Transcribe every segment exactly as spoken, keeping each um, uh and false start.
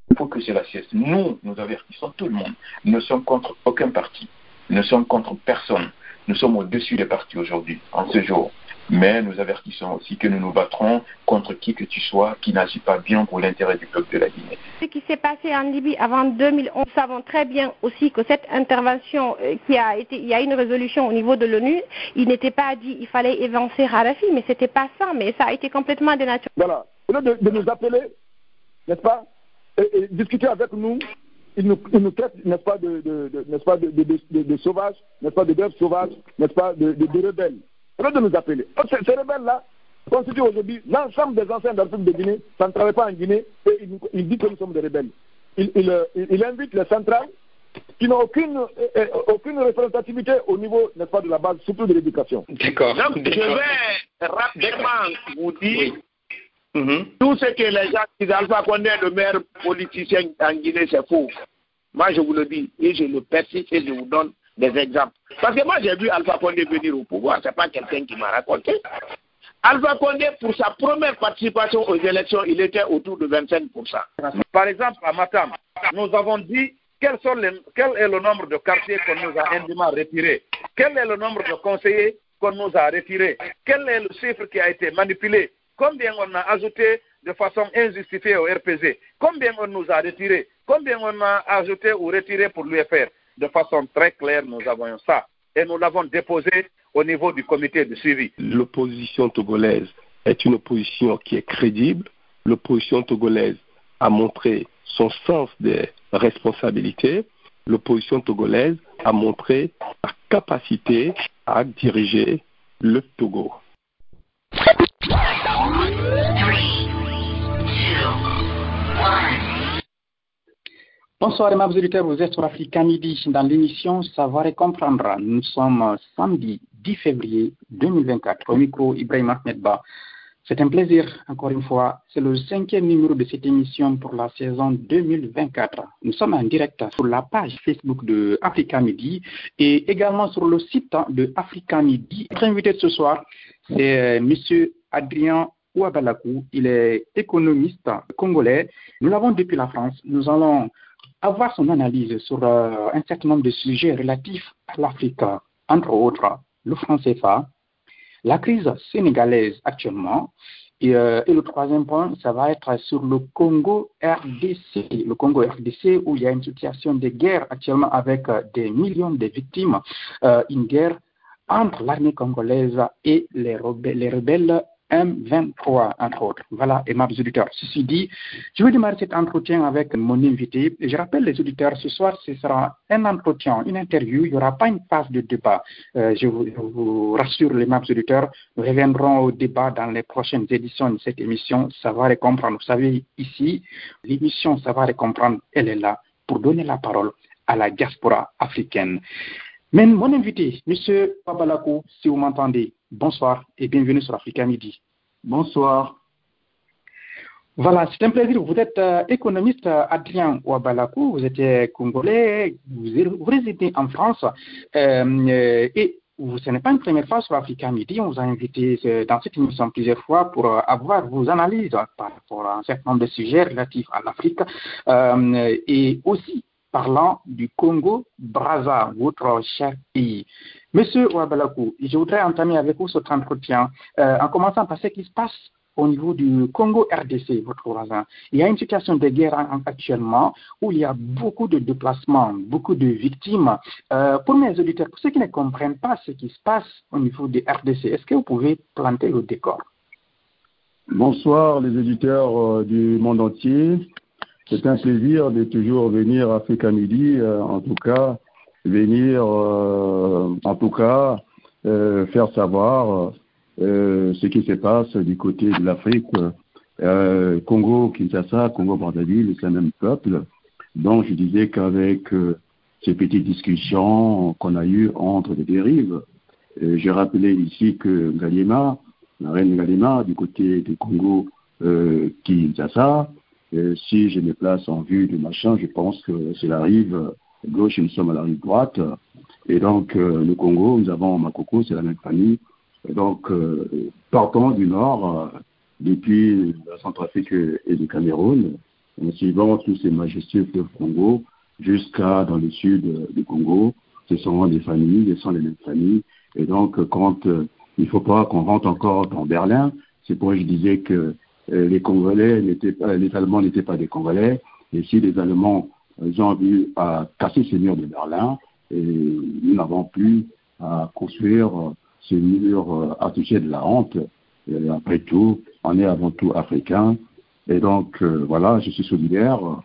Il faut que cela cesse. Nous, nous avertissons tout le monde. Nous ne sommes contre aucun parti. Nous ne sommes contre personne. Nous sommes au-dessus des partis aujourd'hui, en ce jour. Mais nous avertissons aussi que nous nous battrons contre qui que tu sois, qui n'agit pas bien pour l'intérêt du peuple de la Guinée. Ce qui s'est passé en Libye avant deux mille onze, nous savons très bien aussi que cette intervention euh, qui a été, il y a une résolution au niveau de l'ONU, il n'était pas dit il fallait évincer Kadhafi, mais c'était pas ça, mais ça a été complètement dénaturé. Voilà, au lieu de, de nous appeler, n'est-ce pas, et, et discuter avec nous, ils nous, ils nous traitent, n'est-ce pas, de, de, de, n'est-ce pas, de, de, de, de, de sauvages, n'est-ce pas, de bêtes sauvages, n'est-ce pas, de, de, de rebelles. Au lieu de nous appeler. Ces, ces rebelles-là constituent aujourd'hui l'ensemble des anciens de la République de Guinée, ça ne travaille pas en Guinée, et ils, ils disent que nous sommes des rebelles. Ils, ils, ils, ils invitent les centrales qui n'ont aucune, euh, aucune représentativité au niveau, n'est-ce pas, de la base, surtout de l'éducation. D'accord. Donc, je vais rapidement vous dire oui. mm-hmm. tout ce que les gens disent, Alpha Condé est le meilleur politicien en Guinée, c'est faux. Moi, je vous le dis, et je le persiste et je vous donne des exemples. Parce que moi, j'ai vu Alpha Condé venir au pouvoir, ce n'est pas quelqu'un qui m'a raconté. Alpha Condé, pour sa première participation aux élections, il était autour de vingt-cinq pour cent. Par exemple, à Matam, nous avons dit quels sont les, quel est le nombre de quartiers qu'on nous a indûment retirés, quel est le nombre de conseillers qu'on nous a retirés, quel est le chiffre qui a été manipulé, combien on a ajouté de façon injustifiée au R P G, combien on nous a retirés, combien on a ajouté ou retiré pour l'U F R. De façon très claire, nous avons ça. Et nous l'avons déposé au niveau du comité de suivi. L'opposition togolaise est une opposition qui est crédible. L'opposition togolaise a montré son sens des responsabilités. L'opposition togolaise a montré sa capacité à diriger le Togo. Bonsoir, aimables auditeurs, vous êtes sur Africa Midi dans l'émission Savoir et Comprendre. Nous sommes samedi dix février deux mille vingt-quatre. Au micro, Ibrahim Ahmed Ba. C'est un plaisir, encore une fois. C'est le cinquième numéro de cette émission pour la saison deux mille vingt-quatre. Nous sommes en direct sur la page Facebook de Africa Midi et également sur le site de Africa Midi. Notre invité de ce soir, c'est M. Adrien Ouabalakou. Il est économiste congolais. Nous l'avons depuis la France. Nous allons avoir son analyse sur euh, un certain nombre de sujets relatifs à l'Afrique, entre autres le franc C F A, la crise sénégalaise actuellement, et, euh, et le troisième point, ça va être sur le Congo R D C, le Congo R D C où il y a une situation de guerre actuellement avec euh, des millions de victimes, euh, une guerre entre l'armée congolaise et les, rebelles, les rebelles M vingt-trois, entre autres. Voilà, aimables auditeurs. Ceci dit, je vais démarrer cet entretien avec mon invité. Je rappelle les auditeurs, ce soir, ce sera un entretien, une interview. Il n'y aura pas une phase de débat. Euh, je, vous, je vous rassure, les aimables auditeurs, nous reviendrons au débat dans les prochaines éditions de cette émission Savoir et Comprendre. Vous savez, ici, l'émission Savoir et Comprendre, elle est là pour donner la parole à la diaspora africaine. Mais mon invité, M. Ouabalakou, si vous m'entendez, bonsoir et bienvenue sur Africa Midi. Bonsoir. Voilà, c'est un plaisir. Vous êtes euh, économiste Adrien Ouabalakou, vous êtes euh, congolais, vous, vous résidez en France euh, et vous, ce n'est pas une première fois sur Africa Midi. On vous a invité euh, dans cette émission plusieurs fois pour euh, avoir vos analyses par rapport à un certain nombre de sujets relatifs à l'Afrique euh, et aussi parlant du Congo-Brazza, votre cher pays. Monsieur Ouabalakou, je voudrais entamer avec vous cet entretien euh, en commençant par ce qui se passe au niveau du Congo-R D C, votre voisin. Il y a une situation de guerre actuellement où il y a beaucoup de déplacements, beaucoup de victimes. Euh, pour mes auditeurs, pour ceux qui ne comprennent pas ce qui se passe au niveau du R D C, est-ce que vous pouvez planter le décor? Bonsoir les auditeurs euh, du monde entier. C'est un plaisir de toujours venir à Africa Midi, euh, en tout cas, venir, euh, en tout cas, euh, faire savoir euh, ce qui se passe du côté de l'Afrique. Euh, Congo, Kinshasa, Congo, Brazzaville, c'est le même peuple. Donc, je disais qu'avec euh, ces petites discussions qu'on a eues entre les dérives, euh, j'ai rappelé ici que Galima, la reine Galima, du côté du Congo, euh, Kinshasa, Euh, si je me place en vue du machin, je pense que c'est la rive gauche et nous sommes à la rive droite. Et donc, euh, le Congo, nous avons Makoko, c'est la même famille. Et donc, euh, partant du nord, euh, depuis la Centrafrique et du Cameroun, en suivant tous ces majestueux fleuves Congo jusqu'à dans le sud euh, du Congo. Ce sont des familles, ce sont les mêmes familles. Et donc, quand euh, il ne faut pas qu'on rentre encore dans Berlin, c'est pourquoi je disais que euh, les Congolais n'étaient pas, les Allemands n'étaient pas des Congolais. Et si les Allemands ils ont eu à casser ces murs de Berlin, et nous n'avons plus à construire ces murs affichés de la honte. Et après tout, on est avant tout africain. Et donc, euh, voilà, je suis solidaire euh,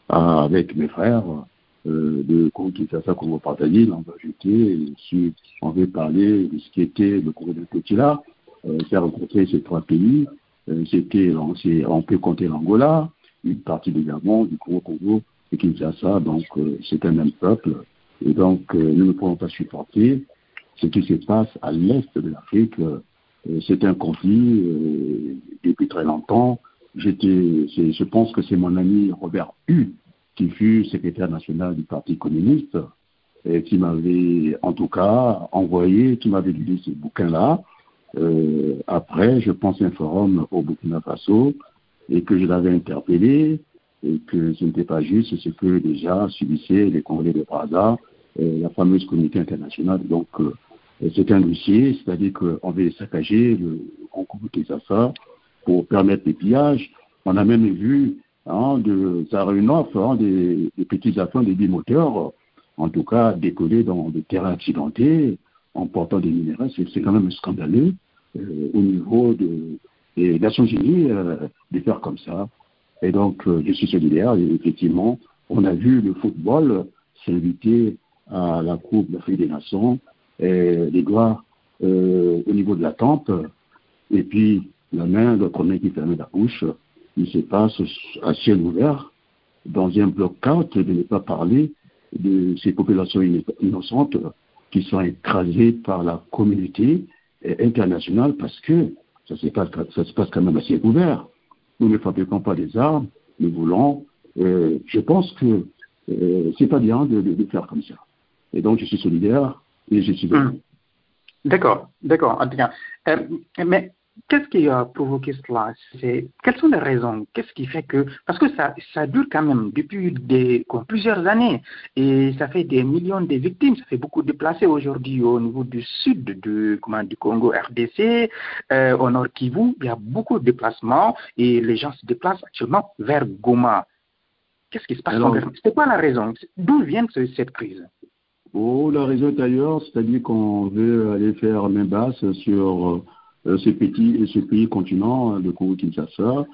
avec mes frères euh, de Congo-Kinshasa, Congo-Brazzaville. On va ajouter, si on veut parler de ce qui était le Congo de Kotila, euh, faire rencontrer ces trois pays. Euh, c'était, on peut compter l'Angola, une partie du Gabon, du Congo-Congo et Kinshasa. Donc, euh, c'est un même peuple. Et donc, euh, nous ne pouvons pas supporter ce qui se passe à l'est de l'Afrique. Euh, c'est un conflit euh, depuis très longtemps. J'étais, je pense que c'est mon ami Robert Hue, qui fut secrétaire national du Parti communiste, et qui m'avait, en tout cas, envoyé, qui m'avait lu ce bouquin-là. Euh, après, je pense un forum au Burkina Faso, et que je l'avais interpellé, et que ce n'était pas juste ce que déjà subissaient les Congolais de Brazza, euh, la fameuse communauté internationale. Donc, euh, c'est un dossier, c'est-à-dire qu'on veut saccager le concours de Kinshasa pour permettre des pillages. On a même vu hein, de Zarenov, hein, des, des petits avions, des bimoteurs, en tout cas décoller dans des terrains accidentés en portant des minéraux. C'est, c'est quand même scandaleux euh, au niveau de, des Nations Unies euh, de faire comme ça. Et donc, euh, je suis solidaire, et effectivement, on a vu le football s'inviter à la Coupe d'Afrique des Nations, et les doigts euh, au niveau de la tempe, et puis la main, l'autre main qui ferme la bouche, il se passe à ciel ouvert, dans un bloc-out, de ne pas parler de ces populations innocentes qui sont écrasées par la communauté internationale, parce que ça se passe, ça se passe quand même à ciel ouvert. Nous ne fabriquons pas des armes, nous voulons, euh, je pense que euh, c'est pas bien de, de, de faire comme ça. Et donc je suis solidaire et je suis mmh. D'accord, d'accord, en tout cas. Euh, mais qu'est-ce qui a provoqué cela? C'est, quelles sont les raisons? Qu'est-ce qui fait que... Parce que ça, ça dure quand même depuis des, quoi, plusieurs années et ça fait des millions de victimes, ça fait beaucoup de déplacés aujourd'hui au niveau du sud de, comment, du Congo R D C, euh, au nord Kivu, il y a beaucoup de déplacements et les gens se déplacent actuellement vers Goma. Qu'est-ce qui se passe? Alors, c'est quoi la raison? D'où vient ce, cette crise? Oh, la raison est ailleurs, c'est-à-dire qu'on veut aller faire main basse sur euh, ce petit, ce pays continent, le Congo-Kinshasa,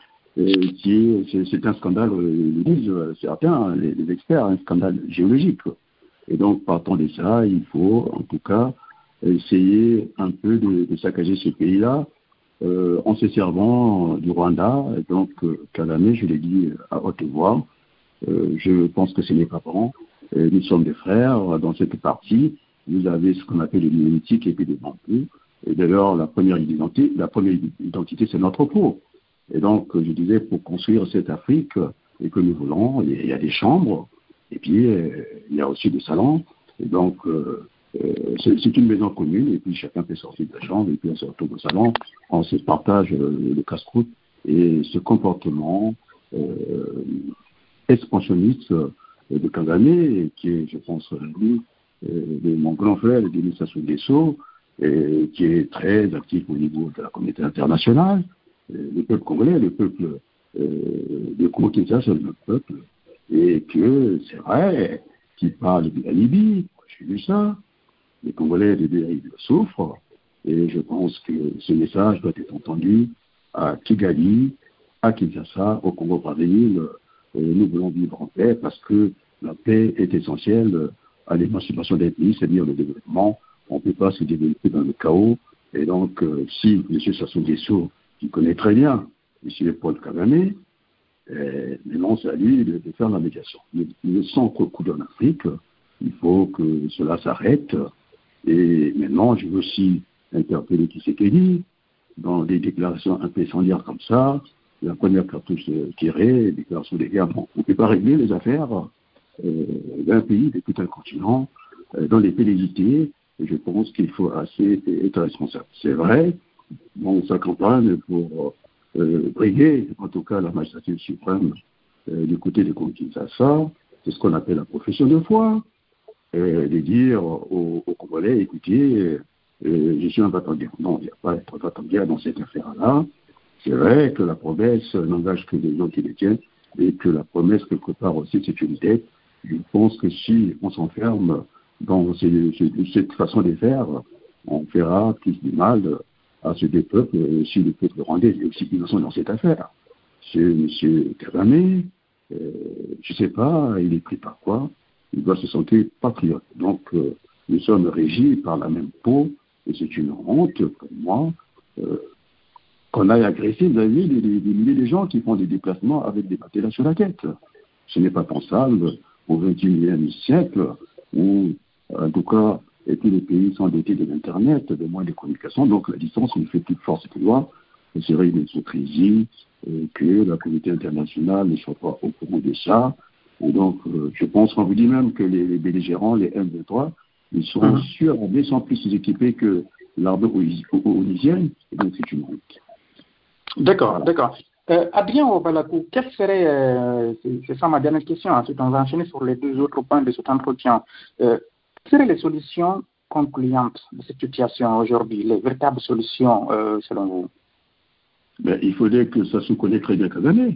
qui c'est, c'est un scandale, le disent certains, les, les experts, un scandale géologique. Et donc, partant de ça, il faut, en tout cas, essayer un peu de, de saccager ce pays-là, euh, en se servant du Rwanda. Et donc, euh, Kagame, je l'ai dit à haute voix, euh, je pense que ce n'est pas bon. Nous sommes des frères dans cette partie. Vous avez ce qu'on appelle le néolithique et puis des bambous. Et d'ailleurs, la première identité, la première identité, c'est notre peau. Et donc, je disais, pour construire cette Afrique et que nous voulons, il y a des chambres, et puis il y a aussi des salons. Et donc, euh, c'est, c'est une maison commune, et puis chacun peut sortir de la chambre, et puis on se retrouve au salon, on se partage le, le casse-croûte. Et ce comportement euh, expansionniste de Kagame, qui est, je pense, lui, de mon grand frère, Denis Sassou Nguesso, qui est très actif au niveau de la communauté internationale, le peuple congolais, le peuple euh, de Congo-Kinshasa, c'est notre peuple, et que c'est vrai qu'il parle de la Libye, j'ai vu ça, les Congolais de dérive souffrent, et je pense que ce message doit être entendu à Kigali, à Kinshasa, au Congo-Brazzaville. Nous voulons vivre en paix parce que la paix est essentielle à l'émancipation des pays, c'est-à-dire le développement. On ne peut pas se développer dans le chaos. Et donc, euh, si M. Sassou Nguesso, qui connaît très bien M. Paul Kagame, euh, maintenant c'est à lui de, de faire la médiation. Le, le sang coule en Afrique, il faut que cela s'arrête. Et maintenant, je veux aussi interpeller Tshisekedi dans des déclarations un peu incendiaires comme ça. La première cartouche tirée, déclaration des guerres. Bon, on ne peut pas régler les affaires euh, d'un pays, de tout un continent, euh, dans les velléités. Et je pense qu'il faut assez être responsable. C'est vrai, on sa campagne pour euh, briguer, en tout cas, la magistrature suprême euh, du côté de Kinshasa, c'est ce qu'on appelle la profession de foi, euh, de dire aux, aux Congolais, écoutez, euh, je suis un va-t-en-guerre. Non, il n'y a pas de va-t-en-guerre dans cette affaire-là. C'est vrai que la promesse n'engage que des gens qui les tiennent, et que la promesse, quelque part aussi, c'est une dette. Je pense que si on s'enferme dans ces, ces, cette façon de faire, on fera plus du mal à ce des peuples, si le peuple rwandais est aussi innocent dans cette affaire. C'est M. Kagame, euh, je ne sais pas, il est pris par quoi, il doit se sentir patriote. Donc, euh, nous sommes régis par la même peau, et c'est une honte pour moi euh, qu'on aille agresser, vous avez vu, des, des, des milliers de gens qui font des déplacements avec des matelas sur la tête. Ce n'est pas pensable au vingt et unième siècle, où, en tout cas, et tous les pays sont dotés de l'Internet, de moyens de communication, donc la distance ne fait plus de force que loi. Ce serait une hypocrisie euh, que la communauté internationale ne soit pas au courant de ça. Et donc, euh, je pense qu'on vous dit même que les, les belligérants, les M vingt-trois, ils sont mmh. surarmés, ils sont plus équipés que l'armée onusienne, et donc c'est une honte. D'accord, voilà. d'accord. Euh, Adrien Obalakou, quelle serait, euh, c'est ça ma dernière question, ensuite on va enchaîner sur les deux autres points de cet entretien. Euh, quelles seraient les solutions concluantes de cette situation aujourd'hui, les véritables solutions euh, selon vous? Ben, il faudrait que ça se connaisse très bien Kagame.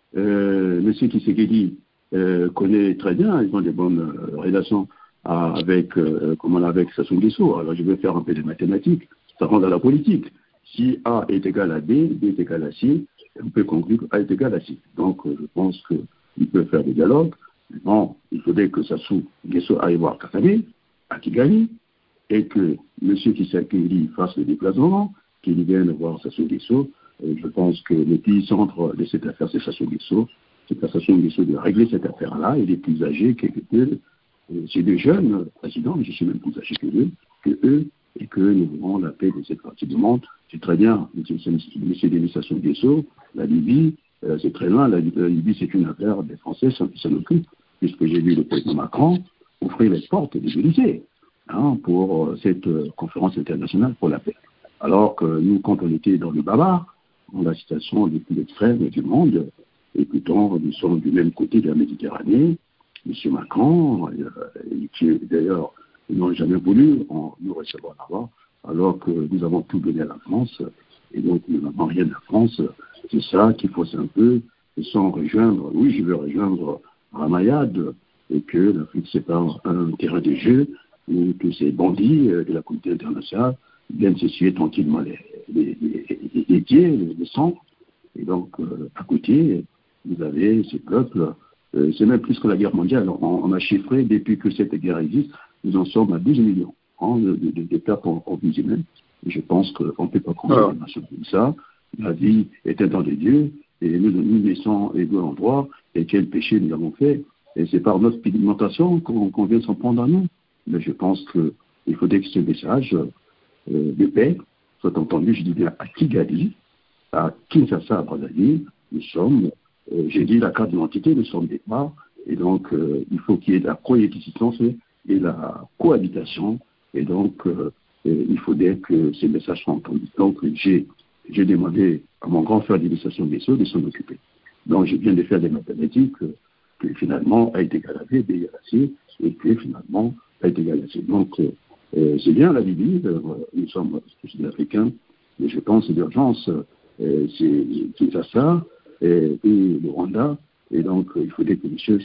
Euh, Monsieur Tshisekedi euh, connaît très bien, ils ont des bonnes euh, relations à, avec, euh, comment, avec Sassou Nguesso. Alors je vais faire un peu de mathématiques, ça rentre dans la politique. Si A est égal à B, B est égal à C, on peut conclure que A est égal à C. Donc euh, je pense qu'il peut faire des dialogues. Bon, il faudrait que Sassou Nguesso aille voir Kagame, à Kigali, et que M. Tshisekedi fasse le déplacement, qu'il vienne voir Sassou Nguesso. Euh, je pense que le pays centre de cette affaire, c'est Sassou Nguesso. C'est à Sassou Nguesso de régler cette affaire-là. Il est plus âgé que eux. Euh, c'est des jeunes présidents, mais je suis même plus âgé que eux, que eux, et que nous voulons la paix de cette partie du monde. C'est très bien, M. Denis Sassou Nguesso, la Libye, euh, c'est très loin. La, la Libye, c'est une affaire des Français qui s'en occupent, puisque j'ai vu le président Macron ouvrir les portes de l'Élysée hein, pour euh, cette euh, conférence internationale pour la paix. Alors que nous, quand on était dans le barbare, dans la situation les plus extrêmes du monde, et pourtant nous sommes du même côté de la Méditerranée, M. Macron, euh, qui d'ailleurs n'ont jamais voulu en, nous recevoir là-bas, alors que nous avons tout donné à la France, et donc nous n'avons rien à la France. C'est ça qu'il faut un peu, sans rejoindre, oui, je veux rejoindre Ramayad, et que l'Afrique c'est pas un, un terrain de jeu, où tous ces bandits de la communauté internationale viennent s'essuyer tranquillement les, les, les, les, les pieds, les, les sangs. Et donc, euh, à côté, vous avez ces peuples, euh, c'est même plus que la guerre mondiale. On, on a chiffré, depuis que cette guerre existe, nous en sommes à douze millions hein, de, de, de pertes en, en vie humaine. Et je pense qu'on ne peut pas comprendre une nation comme ça. La vie est un don de Dieu, et nous nous laissons égaux en droit, et quel péché nous avons fait. Et c'est par notre pigmentation qu'on, qu'on vient s'en prendre à nous. Mais je pense qu'il faudrait que ce message euh, de paix soit entendu, je dis bien, à Kigali, à Kinshasa, à Brazzaville. Nous sommes, euh, j'ai dit la carte d'identité, nous sommes des parts, et donc euh, il faut qu'il y ait de la coexistence et la cohabitation, et donc euh, et il faudrait que ces messages soient entendus. Donc j'ai, j'ai demandé à mon grand frère d'administration des Sceaux de s'en occuper. Donc je viens de faire des mathématiques euh, que finalement A est égal à B, B égale à C, et que finalement A est égal à C. Donc euh, euh, c'est bien la Libye, euh, nous sommes sud-africains, mais je pense d'urgence, euh, c'est Kinshasa et, et le Rwanda, et donc euh, il faudrait que les choses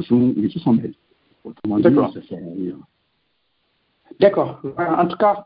s'en mêlent. Autrement dit, ça sert à rien. D'accord. En tout cas,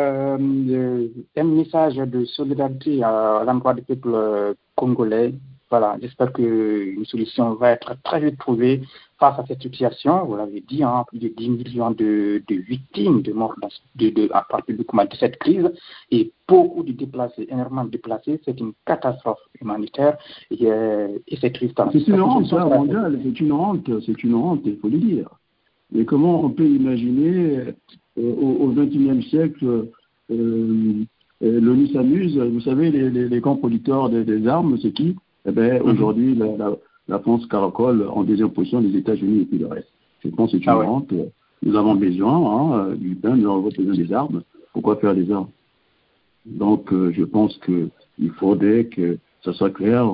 euh, un message de solidarité à l'endroit du peuple congolais. Voilà, j'espère qu'une solution va être très vite trouvée face à cette situation. Vous l'avez dit, hein, plus de dix millions de, de victimes de morts de, de, à partir de cette crise et beaucoup de déplacés, énormément de déplacés. C'est une catastrophe humanitaire et, euh, et c'est triste. C'est une honte, ça, mondiale. C'est une honte, c'est une honte, il faut le dire. Mais comment on peut imaginer euh, au vingt et unième siècle, euh, euh, l'ONU s'amuse, vous savez, les, les, les grands producteurs des, des armes, c'est qui? Eh bien, mm-hmm. aujourd'hui, la, la, la France caracole en deuxième position les États-Unis et puis le reste. Je pense que c'est une ah ouais. honte. Nous avons besoin hein, du pain, nous avons besoin des armes. Pourquoi faire des armes? Donc, euh, je pense qu'il faudrait que ça soit clair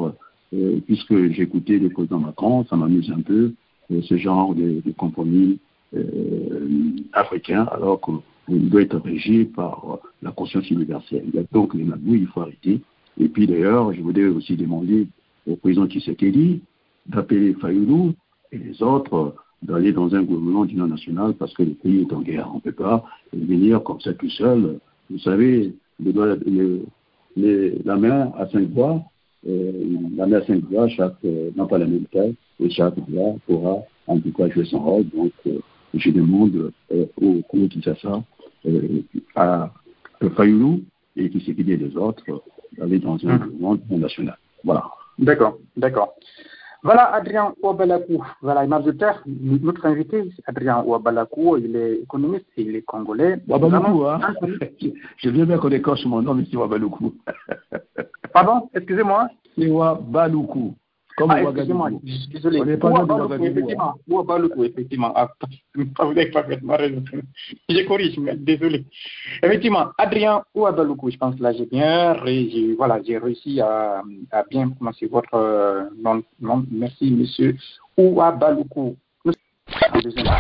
euh, puisque j'ai écouté le président Macron, ça m'amuse un peu, euh, ce genre de, de compromis euh, africain, alors qu'il doit être régi par la conscience universelle. Donc les magouilles, il faut arrêter. Et puis d'ailleurs, je voudrais aussi demander au président Tshisekedi d'appeler Fayoulou et les autres d'aller dans un gouvernement d'union nationale parce que le pays est en guerre. On ne peut pas venir comme ça tout seul. Vous savez, le, le, le, la main à cinq doigts, euh, la main à cinq doigts, chaque, euh, non pas la même taille, et chaque doigt pourra en tout cas jouer son rôle. Donc, euh, je demande euh, au Congo Kinshasa, euh, à Fayoulou et Tshisekedi et les autres d'aller dans un gouvernement mmh. national. Voilà. D'accord, d'accord. Voilà Adrien Ouabalakou. Voilà, Imam-Zouter, notre invité, Adrien Ouabalakou, il est économiste et il est congolais. Ouabalakou, hein. Je viens bien qu'on écorche mon nom, mais c'est Ouabalakou. Pardon, excusez-moi. C'est Ouabalakou. Comme ah, excusez-moi, désolé. On n'est pas Ouabalakou, effectivement. Ouabalakou, effectivement. Ah, vous avez parfaitement raison. Je corrige, mais désolé. Effectivement, Adrien Ouabalakou, je pense là j'ai bien, j'ai, voilà, j'ai réussi à, à bien prononcer votre euh, nom, nom. Merci, monsieur Ouabalakou. Nous sommes en deuxième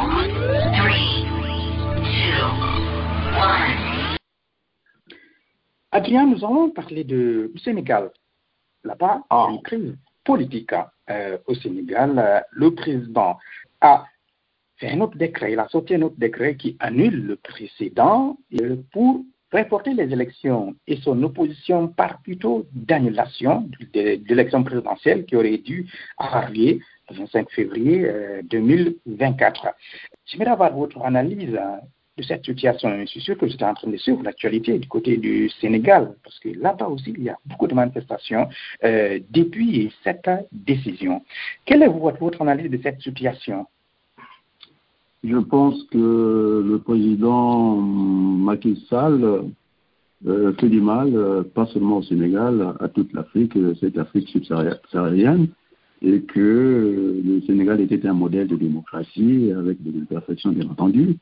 Adrien, nous allons parler de, du Sénégal. Là-bas, il y a une crise politique euh, au Sénégal. Euh, le président a fait un autre décret, il a sorti un autre décret qui annule le précédent euh, pour reporter les élections. Et son opposition part plutôt d'annulation de, de l'élection présidentielle qui aurait dû avoir lieu le vingt-cinq février euh, deux mille vingt-quatre. J'aimerais avoir votre analyse hein, de cette situation. Je suis sûr que vous êtes en train de suivre l'actualité du côté du Sénégal, parce que là-bas aussi, il y a beaucoup de manifestations euh, depuis cette décision. Quelle est votre, votre analyse de cette situation? Je pense que le président Macky Sall euh, fait du mal, euh, pas seulement au Sénégal, à toute l'Afrique, cette Afrique subsaharienne, et que euh, le Sénégal était un modèle de démocratie avec des imperfections, bien entendu.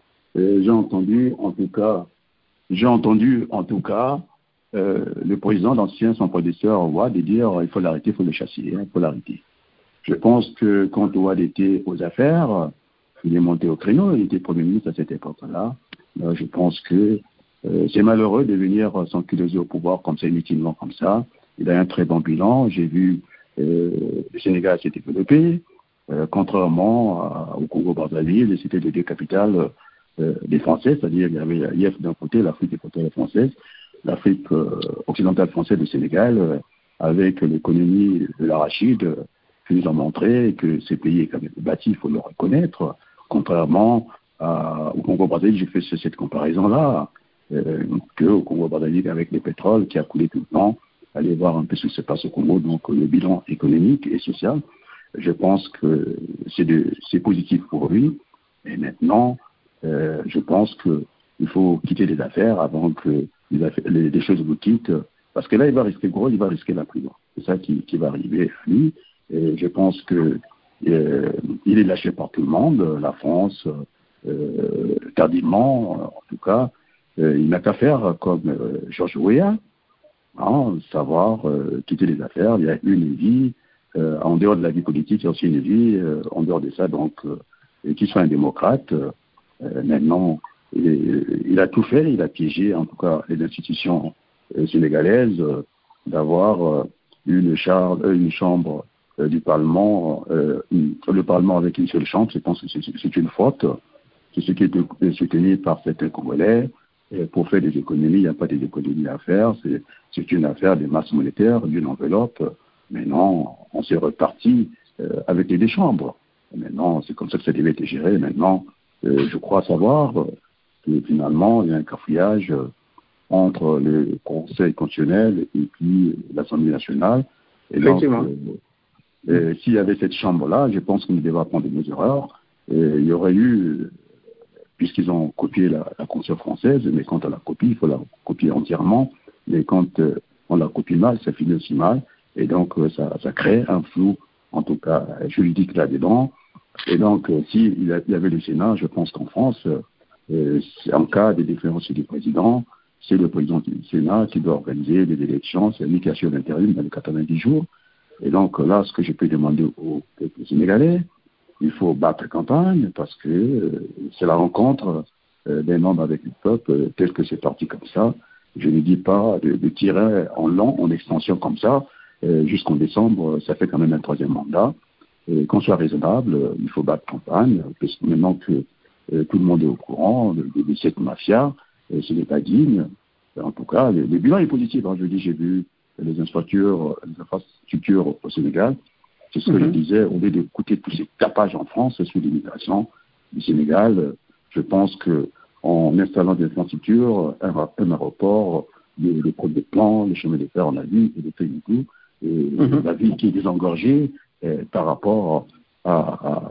Et j'ai entendu, en tout cas, j'ai entendu, en tout cas, euh, le président d'ancien, son prédécesseur, Ouad, de dire il faut l'arrêter, il faut le chasser, il hein, faut l'arrêter. Je pense que quand Ouad était aux affaires, il est monté au créneau, il était Premier ministre à cette époque-là. Euh, je pense que euh, c'est malheureux de venir s'enculer au pouvoir comme ça, inutilement comme ça. Il a un très bon bilan. J'ai vu euh, le Sénégal s'est développé, euh, contrairement à, au Congo-Brazzaville, c'était les deux capitales euh, des Français, c'est-à-dire il y avait l'I F d'un côté, l'Afrique équatoriale française, l'Afrique euh, occidentale française du Sénégal, euh, avec l'économie de l'arachide, euh, qui nous a montré que ces pays est quand même bâti, il faut le reconnaître, contrairement à, au Congo-Brazzaville, j'ai fait cette comparaison-là, euh, qu'au Congo-Brazzaville avec le pétrole qui a coulé tout le temps, allez voir un peu ce qui se passe au Congo, donc le bilan économique et social, je pense que c'est, de, c'est positif pour lui, et maintenant, euh, je pense qu'il faut quitter les affaires avant que les, affaires, les, les choses vous quittent, parce que là, il va risquer gros, il va risquer la prison. C'est ça qui, qui va arriver à lui, et je pense que euh, il est lâché par tout le monde, la France, euh, tardivement, en tout cas, euh, il n'a qu'à faire comme euh, Georges Weah, hein, savoir euh, quitter les affaires. Il y a une vie, euh, en dehors de la vie politique, il y a aussi une vie, euh, en dehors de ça, donc, euh, qu'il soit un démocrate, euh, maintenant, il, il a tout fait, il a piégé, en tout cas, les institutions euh, sénégalaises, euh, d'avoir euh, une, char- euh, une chambre euh, du Parlement, euh, une, le Parlement avec une seule chambre. Je pense que c'est, c'est une faute. C'est ce qui est soutenu par certains Congolais. Et pour faire des économies, il n'y a pas des économies à faire. C'est, c'est une affaire des masses monétaires, d'une enveloppe. Maintenant, on s'est reparti euh, avec les deux chambres. Maintenant, c'est comme ça que ça devait être géré. Maintenant, euh, je crois savoir que finalement, il y a un cafouillage entre le Conseil constitutionnel et puis l'Assemblée nationale. Et donc, euh, euh, s'il y avait cette chambre-là, je pense qu'on devait apprendre de nos erreurs. Et il y aurait eu, puisqu'ils ont copié la, la Constitution française, mais quand on la copie, il faut la copier entièrement. Mais quand euh, on la copie mal, ça finit aussi mal. Et donc, euh, ça, ça crée un flou, en tout cas juridique là-dedans. Et donc, euh, s'il y avait le Sénat, je pense qu'en France, euh, en cas de différence du président, c'est le président du Sénat qui doit organiser des élections. C'est lui qui assure l'intérim dans les quatre-vingt-dix jours. Et donc là, ce que je peux demander aux peuples sénégalais, il faut battre campagne parce que euh, c'est la rencontre euh, d'un homme avec le peuple, euh, tel que c'est parti comme ça. Je ne dis pas de, de tirer en long, en extension comme ça, euh, jusqu'en décembre, ça fait quand même un troisième mandat. Et qu'on soit raisonnable, euh, il faut battre campagne, parce que maintenant que euh, tout le monde est au courant de, de, de cette mafia, euh, ce n'est pas digne. En tout cas, le, le bilan est positif. Hein. Je dis, j'ai vu les infrastructures, les infrastructures au Sénégal. C'est ce que mm-hmm. je disais, au lieu d'écouter tous ces tapages en France sur l'immigration du Sénégal, je pense qu'en installant des infrastructures, un, un aéroport, les, les produits de plans, les chemins de fer, on a vu, et les pays du tout, et mm-hmm. la ville qui est désengorgée eh, par rapport à, à,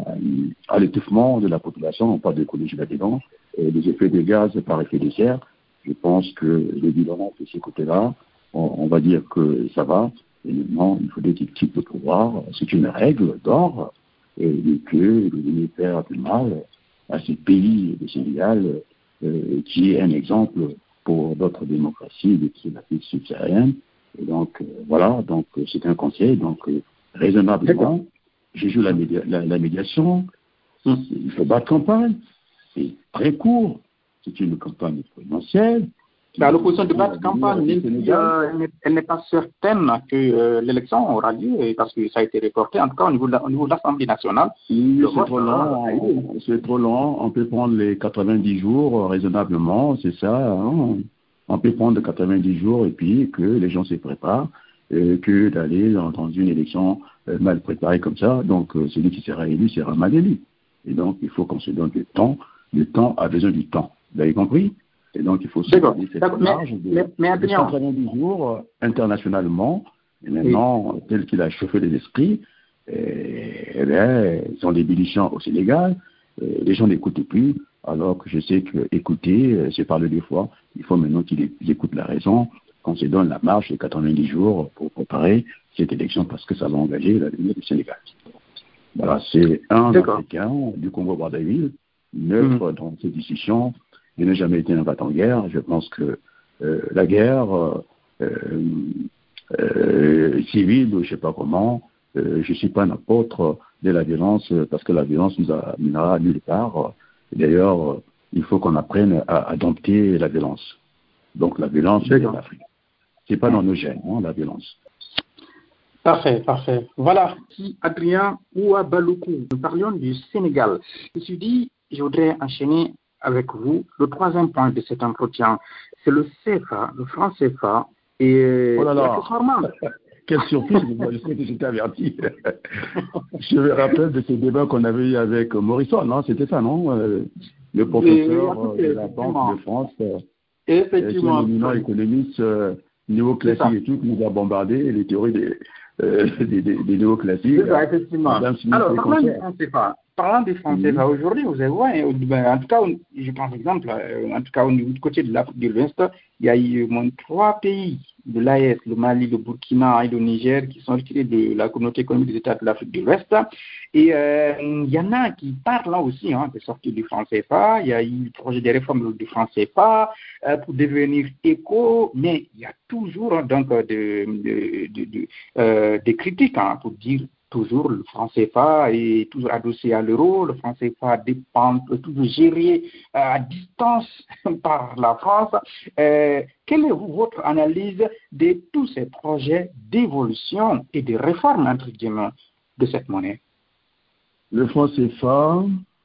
à l'étouffement de la population, on parle d'écologie là-dedans, et les effets de gaz par effet de serre. Je pense que les bilans de ce côté-là, on, on va dire que ça va. Et maintenant, il faut des types de pouvoir. C'est une règle d'or et que le militaire du mal à ce pays de Sénégal euh, qui est un exemple pour d'autres démocraties de l'Afrique subsaharienne. Et donc, euh, voilà, donc c'est un conseil. Donc, euh, raisonnablement, je joue la, média, la, la médiation. Mmh. Il faut battre campagne. C'est très court. C'est une campagne présidentielle. À l'opposition de battre campagne, euh, elle n'est pas certaine que euh, l'élection aura lieu parce que ça a été reporté, en tout cas au niveau de, la, au niveau de l'Assemblée nationale. Oui, c'est trop long. C'est trop long. On peut prendre les quatre-vingt-dix jours euh, raisonnablement, c'est ça. Hein. On peut prendre quatre-vingt-dix jours et puis que les gens se préparent, euh, que d'aller dans, dans une élection euh, mal préparée comme ça. Donc euh, celui qui sera élu sera mal élu. Et donc il faut qu'on se donne du temps. Le temps a besoin du temps. Vous avez compris? Et donc, il faut se donner cette marge de, mais, mais de quatre-vingt-dix jours euh, internationalement. Et maintenant, oui. tel qu'il a chauffé les esprits, et, et bien, ils sont des bélichants au Sénégal. Et les gens n'écoutent plus, alors que je sais que écouter, c'est parler deux fois. Il faut maintenant qu'ils écoutent la raison, qu'on se donne la marge de quatre-vingt-dix jours pour préparer cette élection parce que ça va engager l'avenir du Sénégal. Voilà, c'est un Africain du Congo-Brazzaville, neutre mmh. dans ces discussions. Il n'a jamais été un battant-guerre. Je pense que euh, la guerre euh, euh, civile, ou je ne sais pas comment, euh, je ne suis pas un apôtre de la violence parce que la violence nous amènera nulle part. D'ailleurs, il faut qu'on apprenne à, à dompter la violence. Donc la violence, c'est en Afrique. Ce n'est pas dans nos gènes, hein, la violence. Parfait, parfait. Voilà. Adrien Ouabaloukou, nous parlions du Sénégal. Je me suis dit, je voudrais enchaîner avec vous le troisième point de cet entretien. C'est le C F A, le franc C F A. Et oh là là. Quelle surprise, moi je sais que j'étais averti. Je me rappelle de ces débats qu'on avait eu avec Morisson, non? C'était ça, non? Le professeur et, de la Banque de France, effectivement, qui est un éminent économiste euh, néoclassique et tout, qui nous a bombardé les théories des, euh, des, des, des néoclassiques. Ça, effectivement. Alors, parlons du franc C F A. Parlant des francs C F A mmh. aujourd'hui, vous allez voir, en tout cas, je prends exemple, en tout cas au niveau du côté de l'Afrique de l'Ouest, il y a eu au moins trois pays de l'A E S, le Mali, le Burkina et le Niger, qui sont retirés de la communauté économique des États de l'Afrique de l'Ouest. Et euh, il y en a qui parlent là aussi hein, de sortir du franc C F A. Il y a eu le projet de réforme du franc C F A euh, pour devenir éco, mais il y a toujours hein, donc de, de, de, de, euh, des critiques hein, pour dire toujours le franc C F A est toujours adossé à l'euro, le franc C F A dépend, toujours géré à distance par la France. Euh, quelle est votre analyse de tous ces projets d'évolution et de réforme, entre guillemets, de cette monnaie? Le franc C F A,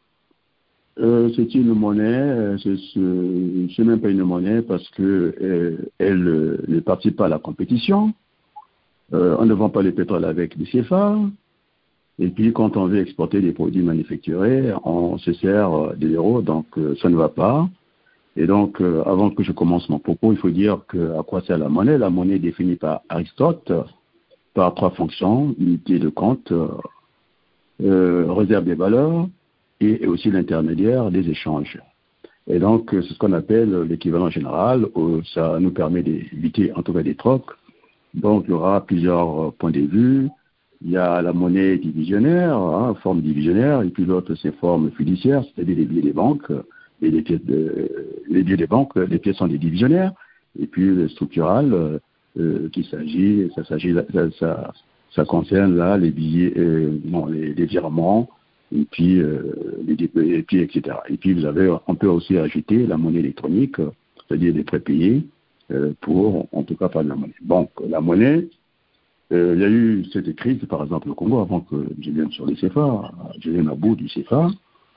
euh, c'est une monnaie, c'est ce, c'est même pas une monnaie parce que euh, elle euh, ne participe pas à la compétition. Euh, on ne vend pas le pétrole avec du C F A. Et puis, quand on veut exporter des produits manufacturés, on se sert de l'euro, donc euh, ça ne va pas. Et donc, euh, avant que je commence mon propos, il faut dire que, à quoi sert la monnaie? La monnaie est définie par Aristote par trois fonctions, unité de compte, euh, euh, réserve des valeurs et, et aussi l'intermédiaire des échanges. Et donc, c'est ce qu'on appelle l'équivalent général, où ça nous permet d'éviter en tout cas des trocs. Donc, il y aura plusieurs points de vue. Il y a la monnaie divisionnaire, hein, forme divisionnaire, et puis l'autre, c'est forme fiduciaire, c'est-à-dire les billets des banques. Et les pièces de, les billets des banques, les pièces sont des divisionnaires. Et puis le structural, euh, qu'il s'agit, ça s'agit, ça, ça, ça concerne là les billets, euh, non, les, les virements, et puis, euh, les, et puis, et cetera. Et puis, vous avez, on peut aussi ajouter la monnaie électronique, c'est-à-dire des prépayés, euh, pour, en tout cas, pas de la monnaie. Donc, la monnaie, euh, il y a eu cette crise, par exemple, au Congo, avant que je vienne sur les C F A, je vienne à bout du C F A,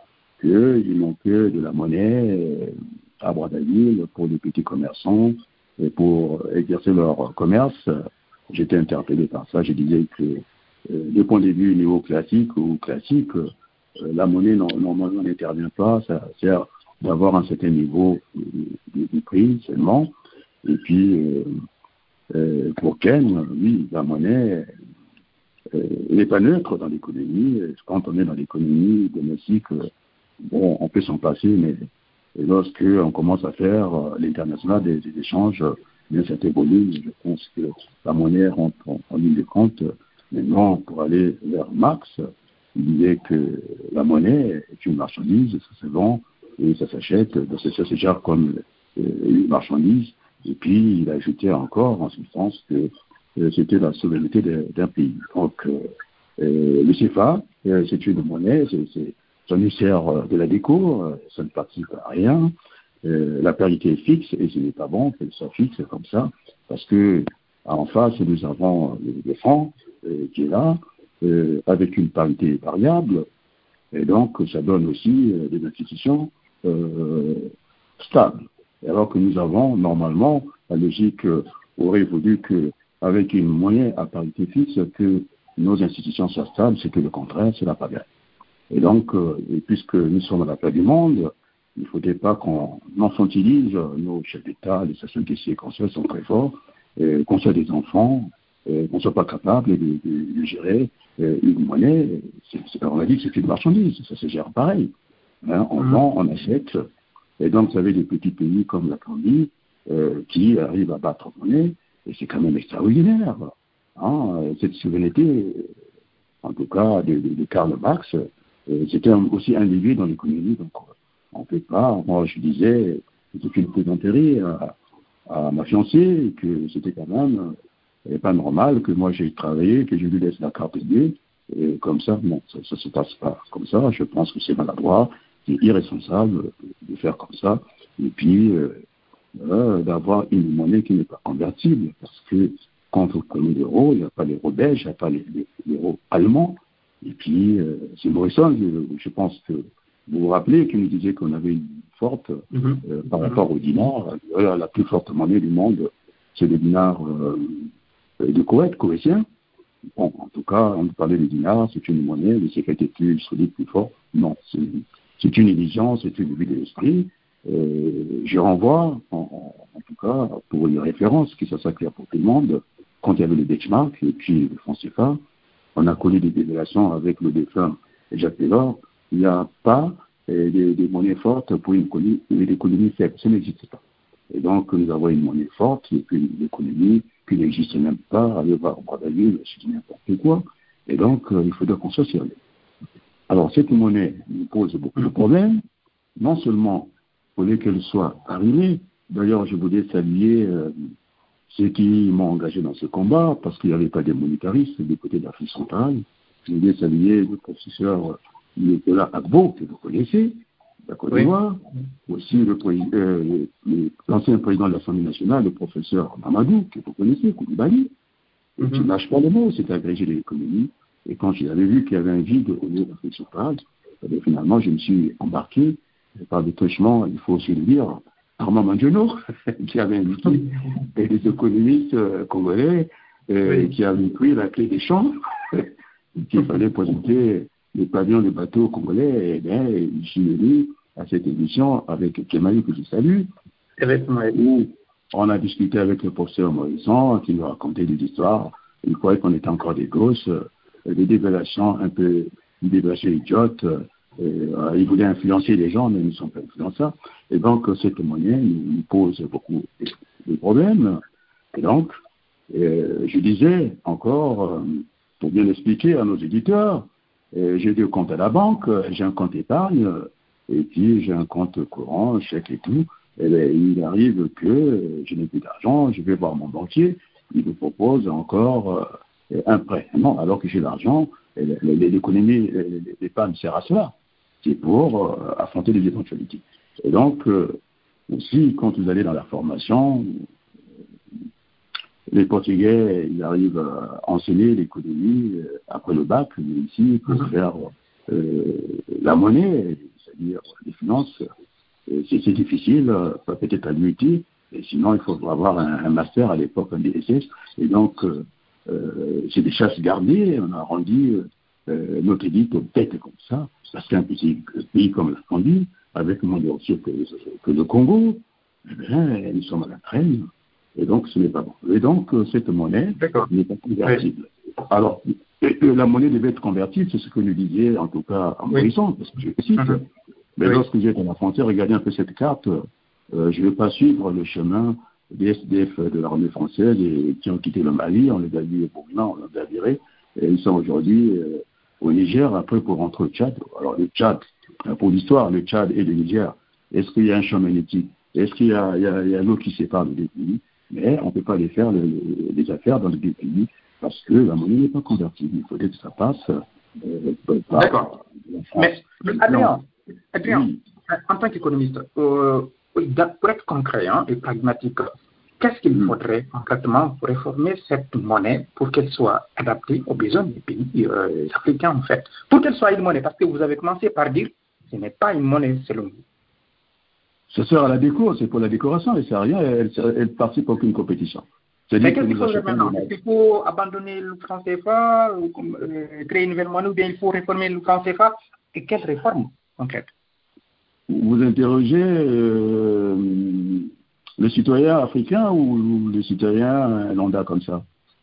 qu'il manquait de la monnaie euh, à Brazzaville pour les petits commerçants et pour exercer leur commerce. J'étais interpellé par ça. Je disais que, euh, du point de vue niveau classique ou classique, euh, la monnaie normalement n'intervient pas. Ça sert d'avoir un certain niveau de, de, de prix seulement. Et puis, euh, euh, pour Ken, oui, la monnaie euh, n'est pas neutre dans l'économie. Quand on est dans l'économie domestique, euh, bon, on peut s'en passer, mais lorsque on commence à faire euh, l'international des, des échanges euh, d'un certain volume, je pense que la monnaie rentre en, en ligne de compte. Maintenant, pour aller vers Marx, il disait que la monnaie est une marchandise, ça se vend et ça s'achète, ça se gère comme euh, une marchandise. Et puis, il a ajouté encore, en substance, que euh, c'était la souveraineté d'un pays. Donc, euh, euh, le C F A, euh, c'est une monnaie, c'est ça nous sert de la déco, ça ne participe à rien. Euh, la parité est fixe et ce n'est pas bon que ça fixe comme ça, parce que en face nous avons le, le franc euh, qui est là, euh, avec une parité variable, et donc ça donne aussi euh, des institutions euh, stables. Et alors que nous avons normalement, la logique euh, aurait voulu que avec une moyenne à parité fixe, que nos institutions soient stables, c'est que le contraire, c'est la pagaille. Et donc, euh, et puisque nous sommes à la fin du monde, il ne faudrait pas qu'on infantilise nos chefs d'État, les sociétés qu'on soit sont très forts, euh, qu'on soit des enfants, euh, qu'on ne soit pas capable de, de, de gérer euh, une monnaie. C'est, c'est, on a dit que c'est une marchandise, ça se gère pareil. Hein, on vend, on achète. Et donc, vous avez des petits pays comme la Colombie euh, qui arrivent à battre monnaie, et c'est quand même extraordinaire. Hein, cette souveraineté, en tout cas, de, de, de Karl Marx, c'était aussi un levier dans l'économie, donc on ne peut pas. Moi, je disais, c'était une plaisanterie à, à ma fiancée, que c'était quand même euh, pas normal que moi j'ai travaillé, que je lui laisse la carte bleue, et comme ça, non, ça ne se passe pas comme ça. Je pense que c'est maladroit, c'est irresponsable de faire comme ça, et puis euh, euh, d'avoir une monnaie qui n'est pas convertible, parce que quand vous prenez l'euro, il n'y a pas l'euro belge, il n'y a pas l'euro allemand. Et puis, euh, c'est Morrison, je, je pense que vous vous rappelez qu'il nous disait qu'on avait une forte, mm-hmm. euh, par rapport au dinar, euh, la plus forte monnaie du monde, c'est le dinar euh, de Koweït, koweïtien. Bon, en tout cas, on parlait du dinar, c'est une monnaie, le C F A était plus solide, plus fort. Non, c'est, c'est une illusion, c'est une vue de l'esprit. Euh, je renvoie, en, en, en tout cas, pour une référence, qui soit clair pour tout le monde, quand il y avait le benchmark et puis le franc C F A, on a connu des dévaluations avec le défunt Jacques Delors. Il n'y a pas euh, des, des monnaies fortes pour une économie, une économie faible. Ça n'existe pas. Et donc, nous avons une monnaie forte et puis une économie qui n'existe même pas. Allez voir Brazzaville, c'est n'importe quoi. Et donc, euh, il faudrait qu'on soit sérieux. Alors, cette monnaie nous pose beaucoup de problèmes. Non seulement il fallait qu'elle soit arrivée. D'ailleurs, je voulais saluer euh, ceux qui m'ont engagé dans ce combat, parce qu'il n'y avait pas de monétaristes du côté de l'Afrique centrale. Je voulais saluer le professeur Nicolas Agbo, que vous connaissez, de la Côte d'Ivoire, oui. Aussi le, euh, le, l'ancien président de l'Assemblée nationale, le professeur Mamadou, que vous connaissez, Koulibaly, mm-hmm. qui ne lâche pas le mot, c'est agrégé de l'économie. Et quand j'avais vu qu'il y avait un vide au niveau de l'Afrique centrale, eh finalement, je me suis embarqué, par des truchements, il faut aussi le dire, Armand Mandiono, qui avait invité et des économistes euh, congolais, euh, oui. qui avaient pris la clé des champs, qu'il fallait présenter les pavillons des bateaux congolais. Et bien, je suis venu à cette émission avec Kemali, que je salue, où on a discuté avec le professeur Morisson, qui nous racontait des histoires. Il croyait qu'on était encore des gosses, euh, des dévélations un peu, des dévélations idiotes. Euh, ils voulaient influencer les gens, mais ils ne sont pas influençables. Et donc, cette monnaie nous pose beaucoup de problèmes. Et donc, euh, je disais encore, euh, pour bien expliquer à nos éditeurs, euh, j'ai deux comptes à la banque, j'ai un compte épargne, et puis j'ai un compte courant, chèque et tout. Et bien, il arrive que je n'ai plus d'argent, je vais voir mon banquier, il me propose encore un prêt. Non, alors que j'ai l'argent, l'économie, l'épargne sert à cela. C'est pour euh, affronter les éventualités. Et donc, euh, aussi, quand vous allez dans la formation, les Portugais, ils arrivent à enseigner l'économie euh, après le bac, mais ici, pour mm-hmm. faire euh, la monnaie, c'est-à-dire les finances, c'est difficile, euh, peut-être à l'U T, et sinon il faut avoir un, un master à l'époque, un D S S, et donc euh, euh, c'est des chasses gardées, on a rendu euh, notre élite aux têtes comme ça, parce qu'un petit pays comme la Cambie, avec moins de ressources que, que le Congo, eh bien, nous sommes à la traîne, et donc ce n'est pas bon. Et donc cette monnaie n'est pas convertible. Oui. Alors, la monnaie devait être convertible, c'est ce que nous disait en tout cas en oui. Horizon, parce que je cite, uh-huh. mais oui. lorsque j'étais à la frontière, regardez un peu cette carte, euh, je ne vais pas suivre le chemin des S D F de l'armée française et, qui ont quitté le Mali, on les a vus au Burkina, on les a virés, et ils sont aujourd'hui euh, au Niger, après pour rentrer au Tchad. Alors le Tchad, pour l'histoire, le Tchad et le Niger, est-ce qu'il y a un chemin éthique? Est-ce qu'il y a, il y a, il y a l'eau qui sépare les deux pays? Mais on ne peut pas les faire, les, les affaires dans les deux pays, parce que la monnaie n'est pas convertible. Il faudrait que ça passe euh, par D'accord. Mais, mais Adrien, Adrien oui. en tant qu'économiste, euh, pour être concret hein, et pragmatique, qu'est-ce qu'il mmh. faudrait concrètement pour réformer cette monnaie pour qu'elle soit adaptée aux besoins des pays euh, africains en fait? Pour qu'elle soit une monnaie, parce que vous avez commencé par dire que ce n'est pas une monnaie selon vous. Ça sert à la déco, c'est pour la décoration, elle ne sert à rien, elle ne participe à aucune compétition. Mais qu'est-ce qu'il faut faire maintenant? Est-ce qu'il faut abandonner le franc C F A, ou euh, créer une nouvelle monnaie, ou bien il faut réformer le franc C F A? Et quelle réforme en fait? Vous interrogez euh, le citoyen africain ou le citoyen lambda comme ça?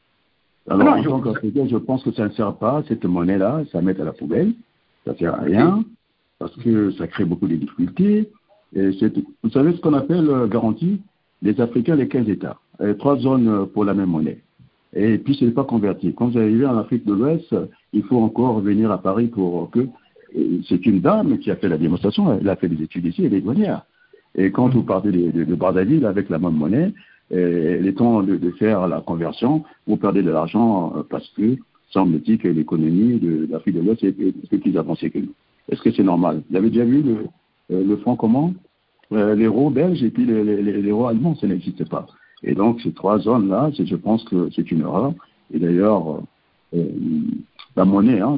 Alors, non, en tant qu'Africain, je pense que ça ne sert pas, cette monnaie-là, ça met à la poubelle, ça ne sert à rien, oui. parce que ça crée beaucoup de difficultés. Et vous savez ce qu'on appelle euh, garantie? Les Africains, les quinze États, et trois zones pour la même monnaie. Et puis, ce n'est pas converti. Quand vous arrivez en Afrique de l'Ouest, il faut encore venir à Paris pour que... C'est une dame qui a fait la démonstration, elle a fait des études ici, elle est douanière. Et quand vous partez de, de, de Brazzaville avec la même monnaie, euh, il est temps de, de faire la conversion, vous perdez de l'argent parce que, semble-t-il que l'économie de l'Afrique de l'Ouest est, est plus avancée que nous. Est-ce que c'est normal? Vous avez déjà vu le, euh, le franc comment euh, l'euro belge et puis l'euro allemand, ça n'existe pas. Et donc, ces trois zones-là, je pense que c'est une erreur. Et d'ailleurs, euh, la monnaie, hein,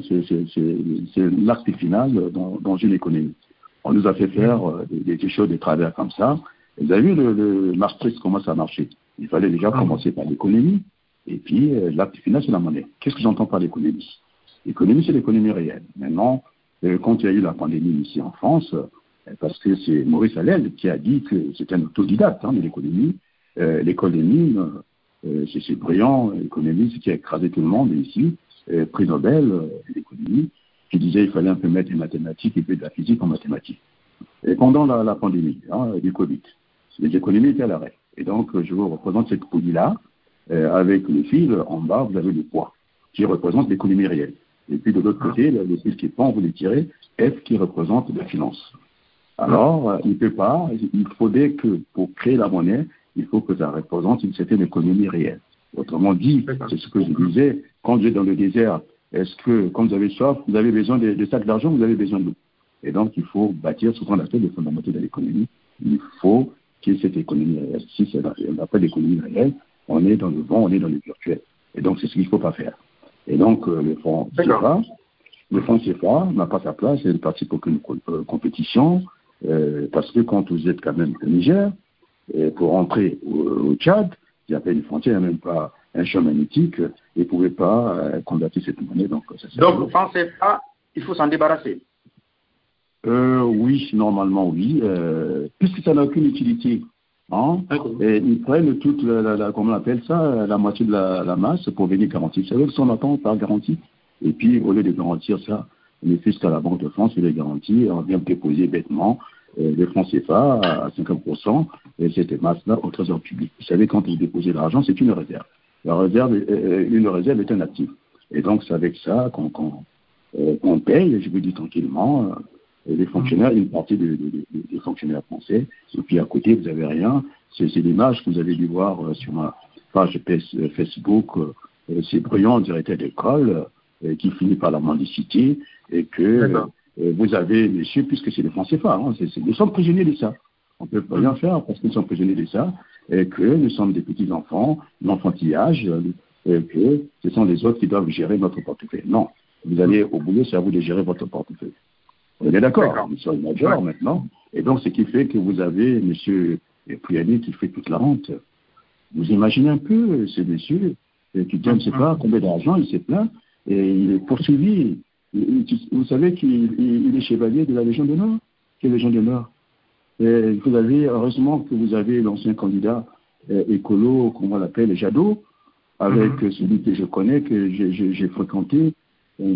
c'est l'acte final dans, dans une économie. On nous a fait faire euh, des, des choses de travers comme ça. Vous avez vu le, le Maastricht, comment ça a marché? Il fallait déjà commencer par l'économie, et puis euh, l'acte final, c'est la monnaie. Qu'est-ce que j'entends par l'économie? L'économie, c'est l'économie réelle. Maintenant, euh, quand il y a eu la pandémie ici en France, euh, parce que c'est Maurice Allègre qui a dit que c'est un autodidacte hein, de l'économie, euh, l'école des mines, euh, c'est brillant, l'économiste qui a écrasé tout le monde ici, euh, prix Nobel euh, d'économie, qui disait qu'il fallait un peu mettre les mathématiques et puis de la physique en mathématiques. Et pendant la, la pandémie hein, du Covid, les économies étaient à l'arrêt. Et donc, je vous représente cette poulie-là, euh, avec le fil en bas, vous avez le poids, qui représente l'économie réelle. Et puis de l'autre côté, le, le fil qui pend, vous les tirez, F qui représente la finance. Alors, euh, il ne peut pas, il faudrait que pour créer la monnaie, il faut que ça représente une certaine économie réelle. Autrement dit, c'est ce que je disais, quand vous êtes dans le désert, est-ce que, quand vous avez soif, vous avez besoin de, de sacs d'argent, vous avez besoin d'eau. Et donc, il faut bâtir ce qu'on appelle les fondamentaux de l'économie. Il faut qu'il y ait cette économie réelle. Si on n'a pas d'économie réelle, on est dans le vent, on est dans le virtuel. Et donc, c'est ce qu'il ne faut pas faire. Et donc, euh, le fonds C F A, le fonds C F A n'a pas sa place, il ne participe à aucune euh, compétition, euh, parce que quand vous êtes quand même au Niger, et pour entrer au, au Tchad, il n'y a pas une frontière, il n'y a même pas un champ magnétique, et vous ne pouvez pas euh, convertir cette monnaie. Donc, ça donc le franc C F A, il faut s'en débarrasser. Euh, oui, normalement oui, euh, puisque ça n'a aucune utilité. Hein, et ils prennent toute, la, la, la, comment on appelle ça, la moitié de la, la masse pour venir garantir. Vous savez ce qu'on attend par garantie? Et puis, au lieu de garantir ça, les fiscs à la Banque de France, ils les garantissent, on vient déposer bêtement euh, les francs C F A à cinquante pour cent et cette masse-là au trésor public. Vous savez, quand vous déposez de l'argent, c'est une réserve. La réserve, euh, une réserve est un actif. Et donc, c'est avec ça qu'on qu'on, euh, qu'on paye, je vous dis tranquillement, euh, les fonctionnaires, une partie des de, de, de fonctionnaires français, et puis à côté, vous n'avez rien. C'est l'image que vous avez dû voir euh, sur ma page Facebook, euh, ces brillants directeurs d'école euh, qui finit par la mendicité et que euh, vous avez, messieurs, puisque c'est les francs C F A, hein, c'est, c'est, nous sommes prisonniers de ça. On ne peut pas rien faire parce que nous sommes prisonniers de ça et que nous sommes des petits-enfants, l'enfantillage, et que ce sont les autres qui doivent gérer notre portefeuille. Non, vous allez au boulot, c'est à vous de gérer votre portefeuille. On est d'accord, d'accord. Nous sommes majeurs ouais. maintenant, et donc ce qui fait que vous avez M. Priani qui fait toute la honte. Vous imaginez un peu ce monsieur qui dit, on ne sait pas combien d'argent il s'est plaint, et il est poursuivi. Vous savez qu'il il est chevalier de la Légion d'honneur. Quelle Légion d'honneur? Et vous avez, heureusement que vous avez l'ancien candidat euh, écolo, comment on l'appelle, Jadot, avec mm-hmm. celui que je connais, que j'ai, j'ai, j'ai fréquenté. Euh,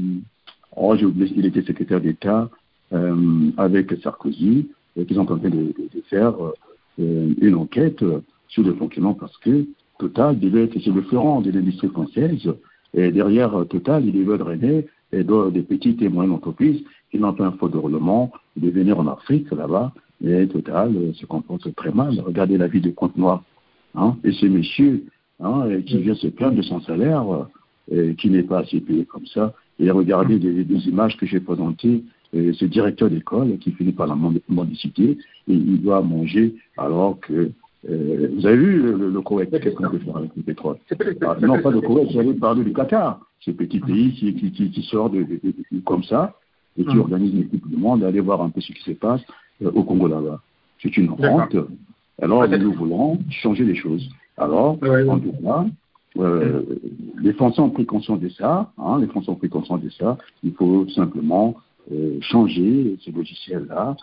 oh, j'ai oublié, il était secrétaire d'État euh, avec Sarkozy, et qu'ils sont en train de, de, de faire euh, une enquête sur le fonctionnement parce que Total devait être c'est le fleuron de l'industrie française. Et derrière Total, il devait drainer et des petites et moyennes entreprises qui n'ont pas un fonds de roulement, de venir en Afrique, là-bas, et Total euh, se comporte très mal. Regardez la vie de Comte-Noir. Hein, et ce monsieur hein, qui vient se plaindre de son salaire, euh, qui n'est pas assez payé comme ça, et regardez des, des images que j'ai présentées, euh, ce directeur d'école qui finit par la mendicité, et il doit manger alors que Euh, vous avez vu le, le, le Koweït, qu'est-ce qu'on peut faire avec le pétrole? Ah, non, pas le Koweït, j'allais parler du Qatar, ce petit pays qui, qui, qui, qui sort de, de, de, de, comme ça et qui mmh. organise une coupe du monde, aller voir un peu ce qui se passe euh, au Congo là-bas. C'est une honte. Alors, nous voulons changer les choses. Alors, ouais, ouais. en tout cas, euh, mmh. les Français ont pris conscience de ça, hein, les Français ont pris conscience de ça. Il faut simplement euh, changer ce logiciel-là.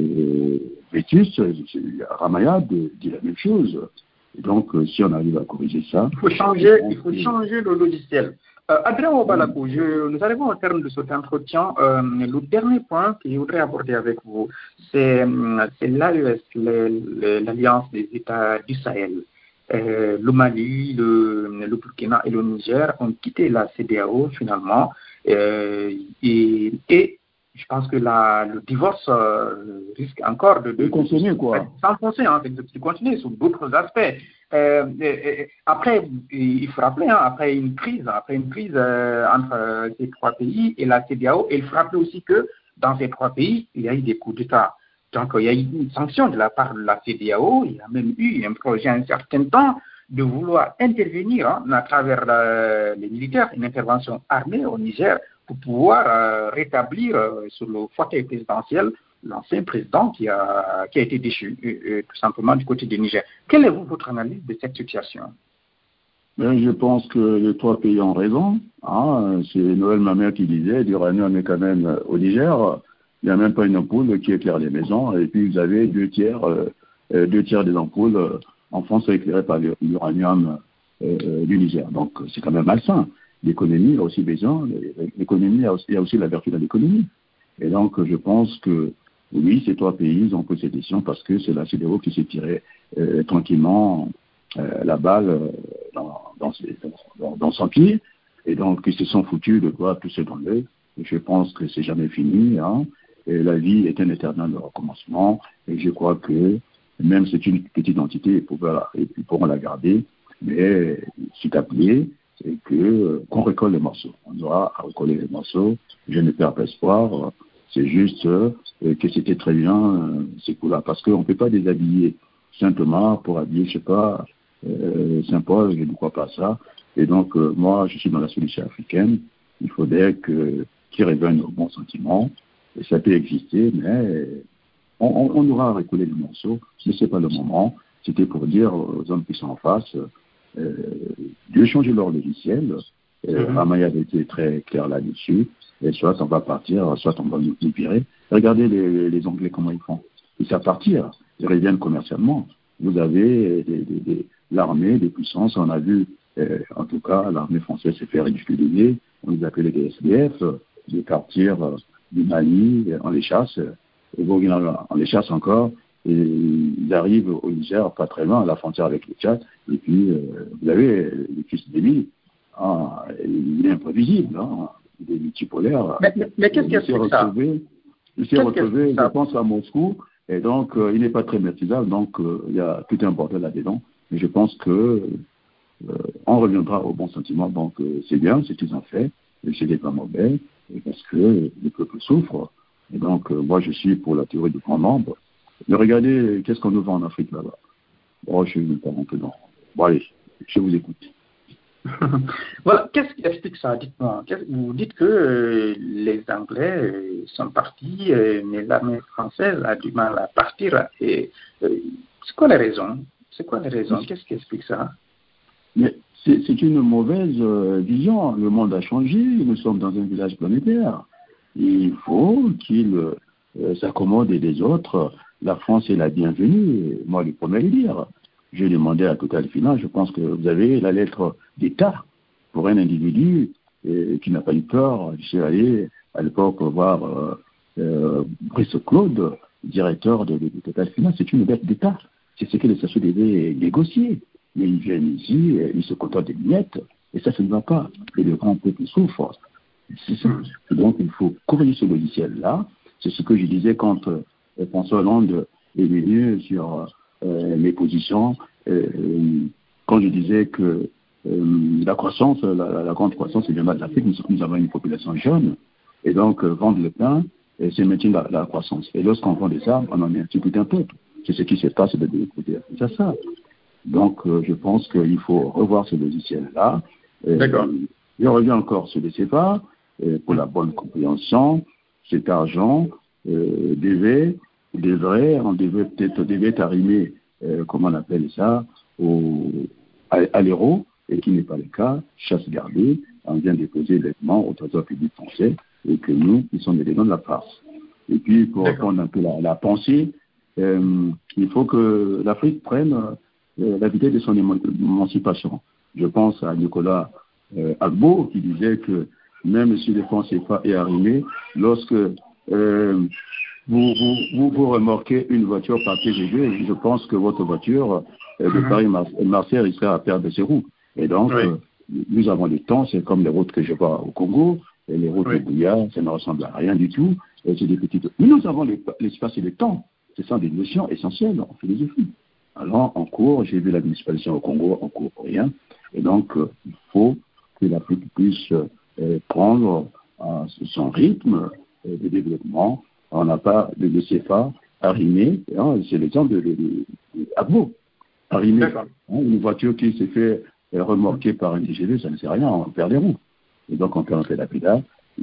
Et Vétus, Ramayad dit la même chose. Et donc, euh, si on arrive à corriger ça... Il faut changer, il faut changer le logiciel. Euh, Adrien Obalako, je, nous arrivons au terme de cet entretien. Euh, le dernier point que je voudrais aborder avec vous, c'est, c'est l'A E S, l'Alliance des États du Sahel. Euh, le Mali, le, le Burkina et le Niger ont quitté la C D A O finalement. Euh, et... et je pense que la, le divorce euh, risque encore de, de, de continuer, quoi. S'enfoncer, hein, de, de continuer sur d'autres aspects. Euh, et, et, après, il faut rappeler, hein, après une crise, après une crise euh, entre ces trois pays et la C D A O, et il faut rappeler aussi que dans ces trois pays, il y a eu des coups d'État. Donc, il y a eu une sanction de la part de la C D A O. Il y a même eu un projet à un certain temps de vouloir intervenir hein, à travers la, les militaires, une intervention armée au Niger, pour pouvoir euh, rétablir euh, sur le fauteuil présidentiel l'ancien président qui a, qui a été déchu, euh, euh, tout simplement du côté du Niger. Quelle est votre analyse de cette situation? Ben, je pense que les trois pays ont raison. Hein. C'est Noël Mamère qui disait, l'uranium est quand même au Niger, il n'y a même pas une ampoule qui éclaire les maisons, et puis vous avez deux tiers, euh, deux tiers des ampoules euh, en France sont éclairées par l'uranium euh, du Niger. Donc c'est quand même malsain. L'économie a aussi besoin, l'économie, il y a aussi la vertu de l'économie. Et donc, je pense que, oui, ces trois pays ont pris cette décision parce que c'est la C D A O qui s'est tiré euh, tranquillement euh, la balle euh, dans, dans, ses, dans, dans son pied. Et donc, ils se sont foutus de quoi tous dans l'œil. Et je pense que c'est jamais fini. Hein. Et la vie est un éternel recommencement. Et je crois que, même si c'est une petite entité, ils pourront la, ils pourront la garder. Mais, c'est appelé. Et que qu'on récolte les morceaux. On aura à recoller les morceaux. Je ne perds pas espoir. C'est juste euh, que c'était très bien euh, ces coups-là. Parce qu'on ne peut pas déshabiller simplement pour habiller, je ne sais pas, euh, Saint-Paul, je ne crois pas à ça. Et donc, euh, moi, je suis dans la solution africaine. Il faudrait que, qu'ils reviennent au bon sentiment. Et ça peut exister, mais on, on, on aura à recoller les morceaux. Mais ce n'est pas le moment. C'était pour dire aux hommes qui sont en face, Euh, de changer leur logiciel. Euh, mm-hmm. Ramaya avait été très clair là-dessus. Et soit on va partir, soit on va nous libérer. Regardez les, les Anglais, comment ils font. Ils savent partir. Ils reviennent commercialement. Vous avez des, des, des, l'armée, des puissances. On a vu, euh, en tout cas, l'armée française s'est fait ridiculiser. On les appelait des S D F, de partir euh, du Mali, on les chasse. Au Burkina, on les chasse encore. Et ils arrivent au Niger, pas très loin, à la frontière avec le Tchad. Et puis, euh, vous avez le fils d'Émile. Ah, il est imprévisible. Hein. Il est multipolaire. Mais, mais, mais qu'est-ce qu'il y a ça Il s'est retrouvé, je pense, à Moscou. Et donc, euh, il n'est pas très maîtrisable. Donc, euh, il y a tout un bordel là-dedans. Mais je pense que, euh, en reviendra au bon sentiment. Donc, euh, c'est bien, c'est tout en fait, ce n'est pas mauvais, parce que le peuple souffre. Et donc, euh, moi, je suis pour la théorie du grand nombre. Mais regardez, qu'est-ce qu'on nous vend en Afrique là-bas? Bon, je ne vais pas rentrer dans. Bon, allez, je vous écoute. Voilà, qu'est-ce qui explique ça? Dites-moi. Vous dites que euh, les Anglais euh, sont partis, euh, mais l'armée française a du mal à partir. Et, euh, c'est quoi les raisons? C'est quoi les raisons? Qu'est-ce qui explique ça? Mais c'est, c'est une mauvaise euh, vision. Le monde a changé. Nous sommes dans un village planétaire. Il faut qu'il euh, s'accommode des autres. La France est la bienvenue. Moi, le premier à le dire. J'ai demandé à Total Finance, je pense que vous avez la lettre d'État pour un individu euh, qui n'a pas eu peur. Je suis allé à l'époque voir euh, euh, Brice Claude, directeur de, de, de Total Finance. C'est une lettre d'État. C'est ce que les sociétés devaient négocier. Mais ils viennent ici, ils se contentent des miettes, et ça, ça ne va pas. Et le grand peuple souffre. C'est ça. Donc, il faut corriger ce logiciel-là. C'est ce que je disais quand euh, François Hollande est venu sur euh, mes positions. Euh, quand je disais que euh, la croissance, la, la, la grande croissance, c'est bien mal de l'Afrique. Nous, nous avons une population jeune. Et donc, euh, vendre le pain, euh, c'est maintenir la, la croissance. Et lorsqu'on vend des armes, on en est un petit peu d'un peuple. C'est ce qui se passe de l'autre côté. C'est ça. Donc, euh, je pense qu'il faut revoir ce logiciel-là. Euh, D'accord. Je reviens encore sur les C F A, euh, pour la bonne compréhension. Cet argent euh, devait, devrait, on devait peut-être devait arrimer, euh, comment on appelle ça, au, à, à l'euro, et qui n'est pas le cas. Chasse gardée, on vient déposer l'élément au trésor public français, et que nous, ils sont des éléments de la farce. Et puis, pour D'accord. répondre un peu à la, la pensée, euh, il faut que l'Afrique prenne euh, la vitesse de son émancipation. Je pense à Nicolas euh, Agbo qui disait que même si le franc C F A est arrimé, lorsque euh, vous, vous, vous, vous remorquez une voiture par T G V, je pense que votre voiture euh, de Paris-Marseille risquera à perdre ses roues. Et donc, oui. euh, nous avons le temps, c'est comme les routes que je vois au Congo, et les routes oui. de Bouya, ça ne ressemble à rien du tout, et c'est des petites... Mais nous avons l'espace et le temps. Ce sont des notions essentielles en philosophie. Alors, en cours, j'ai vu la municipalisation au Congo, en cours pour rien. Et donc, euh, il faut que l'Afrique puisse euh, prendre euh, son rythme euh, de développement. On n'a pas de, de C F A arrimé. Hein, c'est l'exemple de, de, de, de Agbo. Arrimé. Hein, une voiture qui s'est fait euh, remorquer par un T G V, ça ne sert à rien, on perd des roues. Et donc, on perd un peu la pédale.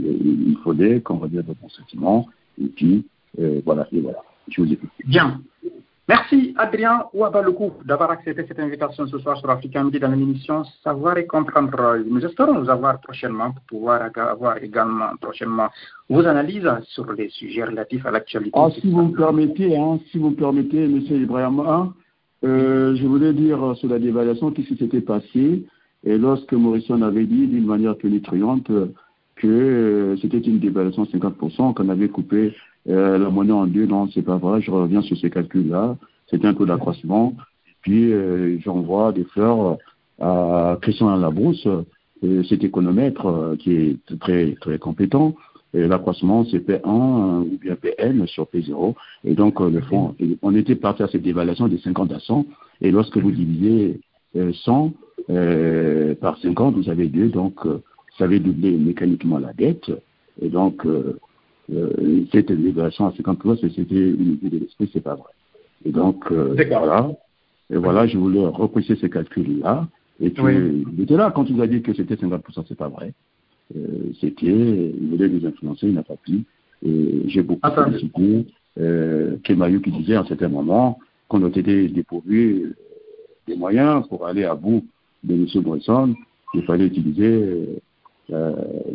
Il faudrait qu'on revienne au bon sentiment. Et puis, euh, voilà, et voilà. Je vous écoute. Bien. Merci Adrien Ouabalougou d'avoir accepté cette invitation ce soir sur Africa Midi dans l'émission Savoir et Comprendre. Nous espérons vous avoir prochainement pour pouvoir avoir également prochainement vos analyses sur les sujets relatifs à l'actualité. Ah, si vous me permettez, hein, si vous me permettez, M. Ibrahim, hein, euh, je voulais dire sur la dévaluation qu'est-ce qui s'était passé et lorsque Morrison avait dit d'une manière tonitruante que euh, c'était une dévaluation de cinquante pour cent, qu'on avait coupé Euh, la monnaie en deux, non, c'est pas vrai. Je reviens sur ces calculs-là. C'était un taux d'accroissement. Puis, euh, j'envoie des fleurs à Christian Labrousse, euh, cet économètre euh, qui est très, très compétent. Et l'accroissement, c'est P un ou bien P N sur P zéro. Et donc, euh, le fond, on était parti à cette dévaluation de cinquante à cent. Et lorsque vous divisez euh, cent euh, par cinquante, vous avez deux. Donc, euh, ça avait doublé mécaniquement la dette. Et donc, euh, Euh, cette libération à cinquante pour cent, c'était une idée de l'esprit, c'est pas vrai. Et donc, euh, voilà. Et voilà, je voulais repréciser ces calculs-là. Et puis, oui. il était là quand il a dit que c'était cinquante pour cent, c'est pas vrai. Euh, c'était, il voulait nous influencer, il n'a pas pu. Et j'ai beaucoup ah, félicité euh, Kemayou qui disait à un certain moment qu'on a été dépourvu des moyens pour aller à bout de M. Morrison. Il fallait utiliser euh,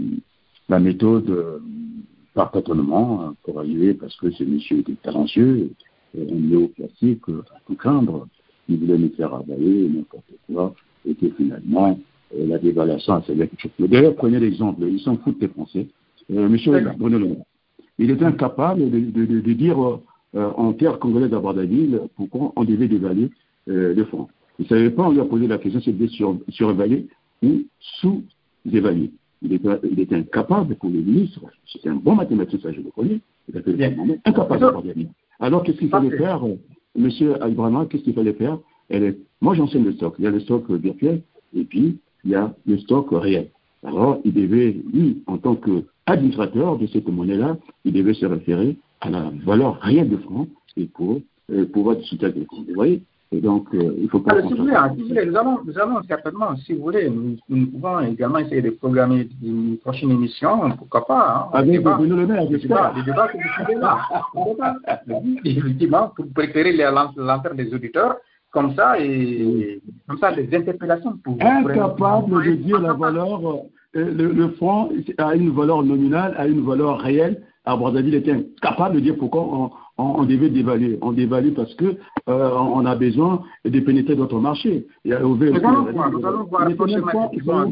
la méthode euh, par tâtonnement pour arriver, parce que ce monsieur était talentueux, un néoclassique, à tout craindre, il voulait nous faire avaler n'importe quoi, et que finalement, euh, la dévaluation a servi à quelque chose. Mais d'ailleurs, prenez l'exemple, ils s'en foutent des Français. Euh, monsieur Bruno Le Maire, il était incapable de, de, de, de dire euh, en terre congolaise à Brazzaville pourquoi on devait dévaluer euh, le franc. Il ne savait pas, on lui a posé la question, c'était sur, surévaluer ou sous-évaluer. Il était, il était incapable pour le ministre, c'était un bon mathématicien, je le connais, il était vraiment incapable de parler. Alors, qu'est-ce qu'il fallait faire, euh, M. Ibrahima, qu'est-ce qu'il fallait faire? Elle est, moi, j'enseigne le stock. Il y a le stock virtuel, et puis, il y a le stock réel. Alors, il devait, lui, en tant qu'administrateur de cette monnaie-là, il devait se référer à la valeur réelle de francs et pour euh, pouvoir discuter avec les comptes. Vous voyez? Et donc, euh, il ne faut pas... Alors, si vous voulez, si vous voulez nous, allons, nous allons certainement, si vous voulez, nous, nous pouvons également essayer de programmer une prochaine émission, pourquoi pas. Hein, avec Bruno Le Maire, le débat, le débat que vous suivez là. Effectivement, pour préférer les lanterne des auditeurs, comme ça, et comme ça, les interpellations pour vous. Incapable de dire la valeur, euh, le, le franc a une valeur nominale, a une valeur réelle. À Brazzaville était incapable de dire pourquoi on, on, on devait dévaluer. On dévalue parce que euh, on a besoin de pénétrer notre marché. Il y a ouvert. Nous allons voir, nous allons voir prochainement.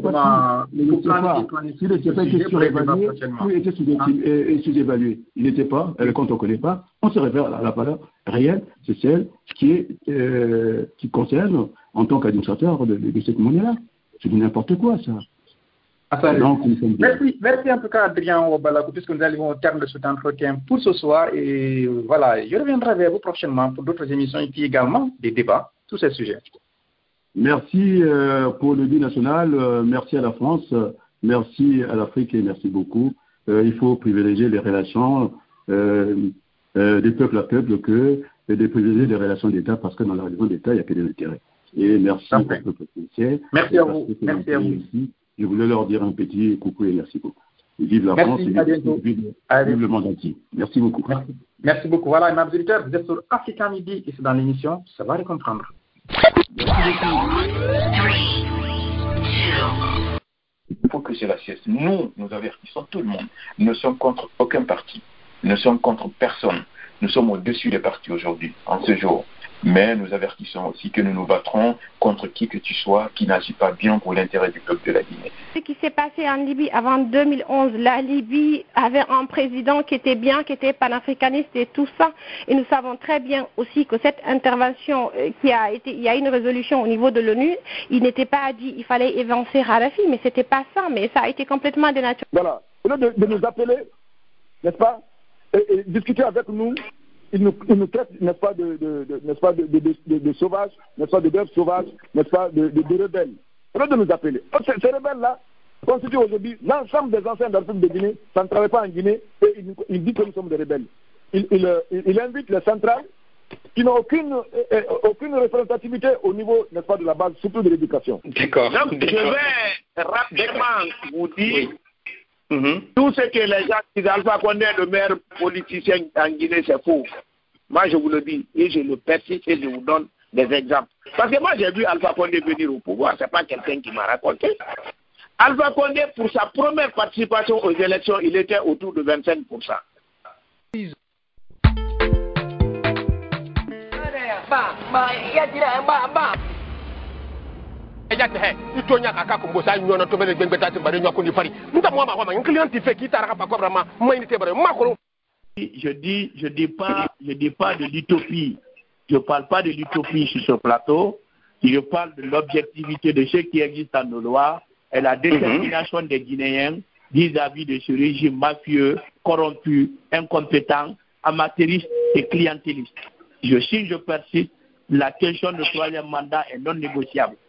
S'il était pas été surévalué, il était sous-évalué. Il n'était pas, quand on ne connaît pas, on se réfère à la valeur réelle, c'est celle qui est euh, qui concerne en tant qu'administrateur de, de, de cette monnaie-là. C'est du n'importe quoi, ça. Donc, merci, merci en tout cas Adrien Ouabalakou, puisque nous arrivons au terme de cet entretien pour ce soir. Et voilà, je reviendrai vers vous prochainement pour d'autres émissions et puis également des débats sur ces sujets. Merci euh, pour le but national, euh, merci à la France, euh, merci à l'Afrique et merci beaucoup. Euh, il faut privilégier les relations euh, euh, de peuple à peuple que de privilégier les relations d'État parce que dans la relation d'État, il n'y a que des intérêts. Et merci au peuple français. Merci à vous. Merci à vous. Ici. Je voulais leur dire un petit coucou et merci beaucoup. Vive la merci, France et vive, vive, vive le monde entier. Merci beaucoup. Merci, merci beaucoup. Voilà, mes auditeurs, vous êtes sur Africa Midi et c'est dans l'émission Ça va les comprendre. Il faut que cela cesse. Nous, nous avertissons tout le monde. Nous ne sommes contre aucun parti. Nous ne sommes contre personne. Nous sommes au-dessus des partis aujourd'hui, en ce jour. Mais nous avertissons aussi que nous nous battrons contre qui que tu sois qui n'agit pas bien pour l'intérêt du peuple de la Guinée. Ce qui s'est passé en Libye avant deux mille onze, la Libye avait un président qui était bien, qui était panafricaniste et tout ça. Et nous savons très bien aussi que cette intervention qui a été, il y a une résolution au niveau de l'ONU, il n'était pas dit il fallait évincer Kadhafi, mais c'était pas ça, mais ça a été complètement dénaturé. Voilà. Au lieu de, de nous appeler, n'est-ce pas, et, et discuter avec nous, ils nous, ils nous traitent, n'est-ce pas, de, de, de, n'est-ce pas, de, de, de, de, de sauvages, n'est-ce pas, de bêtes sauvages, n'est-ce pas, de, de, de rebelles. Au lieu de nous appeler. Ces, ces rebelles-là constituent aujourd'hui l'ensemble des anciens de la République de Guinée, ça ne travaille pas en Guinée, et ils il disent que nous sommes des rebelles. Il, il, il, il invite les centrales qui n'ont aucune, euh, aucune représentativité au niveau, n'est-ce pas, de la base, surtout de l'éducation. D'accord. Donc, je vais rapidement vous dire mm-hmm. tout ce que les gens disent Alpha Condé, le meilleur politicien en Guinée, c'est faux. Moi, je vous le dis, et je le persiste et je vous donne des exemples. Parce que moi, j'ai vu Alpha Condé venir au pouvoir, c'est pas quelqu'un qui m'a raconté. Alpha Condé, pour sa première participation aux élections, il était autour de vingt-cinq pour cent. Je dis, je dis pas, je dis pas de l'utopie. Je parle pas de l'utopie sur ce plateau. Je parle de l'objectivité de ce qui existe dans nos lois et la détermination mm-hmm. des Guinéens vis-à-vis de ce régime mafieux, corrompu, incompétent, amateuriste et clientéliste. Je, si je persiste, la question de troisième mandat est non négociable.